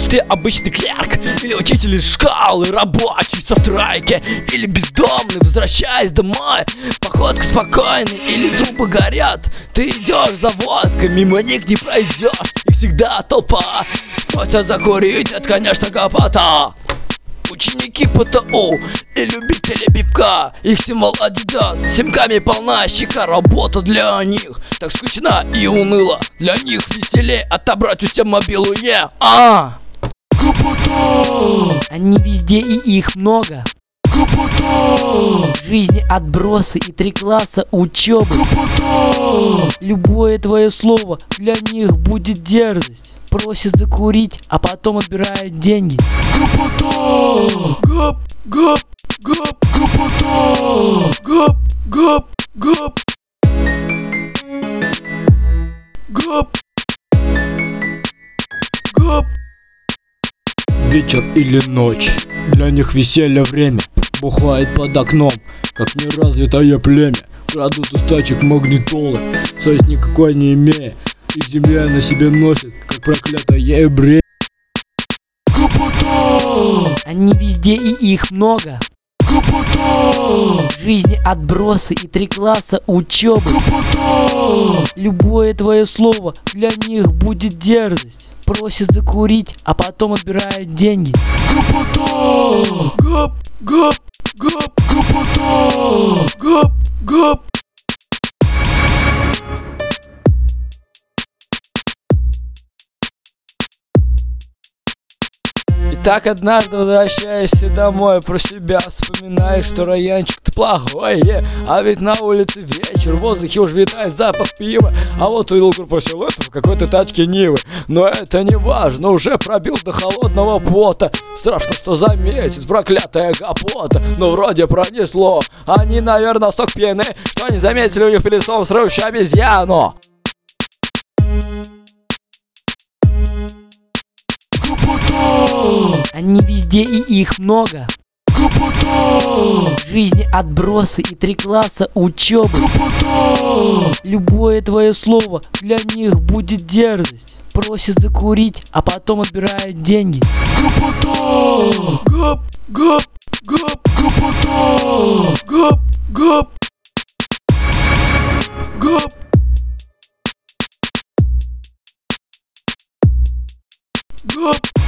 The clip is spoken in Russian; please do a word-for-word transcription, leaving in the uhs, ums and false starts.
ты обычный клерк, или учитель из школы, рабочий со страйки, или бездомный, возвращаясь домой. Походка спокойная, или трубы горят. Ты идешь за водкой, мимо них не пройдешь, их всегда толпа. Хотя закурить это, конечно, гопота. Ученики ПТУ и любители пивка, их символ Адидас, семками полна щека. Работа для них так скучна и уныла, для них веселее отобрать у тебя мобилу, не а Они везде и их много. В жизни отбросы и три класса учебы. Любое твое слово для них будет дерзость. Просит закурить, а потом отбирает деньги. Гоп, гоп, гоп, гоп, гоп, гоп, гоп, гоп. Вечер или ночь, для них веселье время. Бухает под окном, как неразвитое племя. Крадут из тачек магнитолы, совесть никакой не имея. Их земля на себе носит, как проклятое бремя. Они везде и их много. В жизни отбросы и три класса учебы. Любое твое слово для них будет дерзость. Просит закурить, а потом отбирает деньги. Гоп, гоп, гоп, гоп, гоп. Так однажды, возвращаясь домой, про себя вспоминаешь, что райончик-то плохой, е, а ведь на улице вечер, в воздухе уж витает запах пива, а вот увидел группу силуэтов в какой-то тачке Нивы. Но это не важно, уже пробил до холодного пота. Страшно, что за месяц проклятая гопота, но вроде пронесло. Они, наверное, столько пьяны, что не заметили у них перед лицом срывающую обезьяну. Они везде и их много. В жизни отбросы и три класса учебы. Любое твое слово для них будет дерзость. Просит закурить, а потом отбирает деньги. Гоп, гоп, гоп, гоп, гоп, гоп, гоп, гоп.